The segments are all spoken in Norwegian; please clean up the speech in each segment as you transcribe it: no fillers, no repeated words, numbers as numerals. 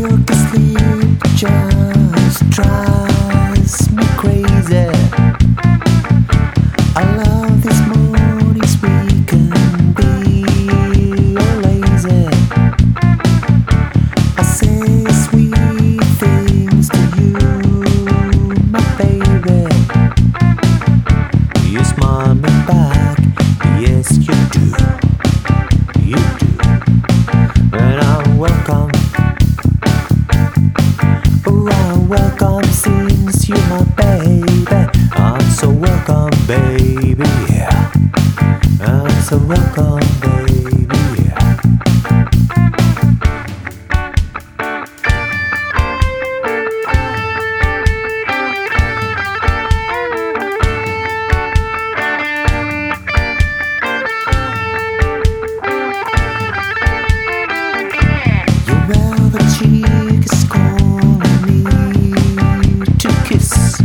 milk asleep just drives me crazy. I love these mornings we can be all lazy. I say sweet things to you, my baby. You smile me back, yes you do, you do. And I'm welcome, oh I'm welcome since you're my baby. I'm so welcome, baby. I'm so welcome, baby. Your velvet cheek is calling me to kiss.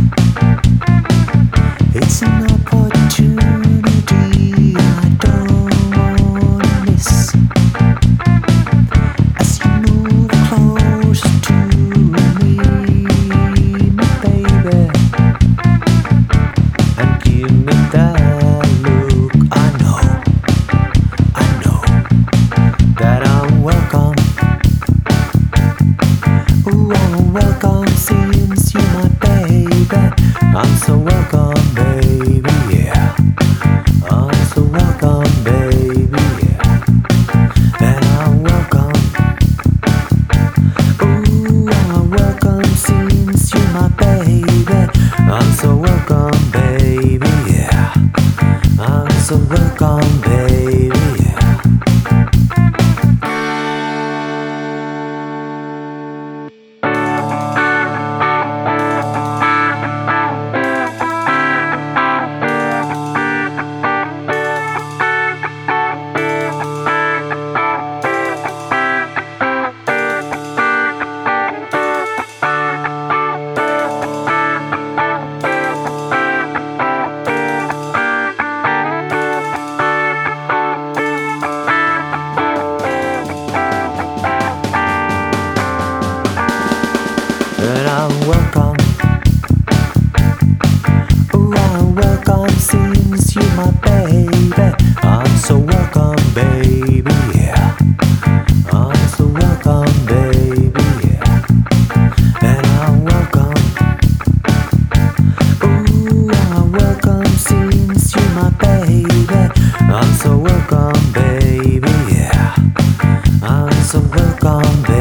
It's an opportunity I don't wanna miss. As you move close to me, my baby, and give me that look, I know that I'm welcome. Ooh, I'm welcome since you're my baby. I'm so welcome, baby, yeah. I'm so welcome, baby, yeah. And I'm welcome. Ooh, I'm welcome since you're my baby. I'm so welcome, baby, yeah. I'm so welcome, baby, yeah. And I'm welcome. Ooh, I'm welcome since you're my baby. I'm so welcome, baby, yeah. I'm so welcome, baby, yeah. And I'm welcome. Ooh, I'm welcome since you're my baby. I'm so welcome, baby, yeah. I'm so welcome, baby.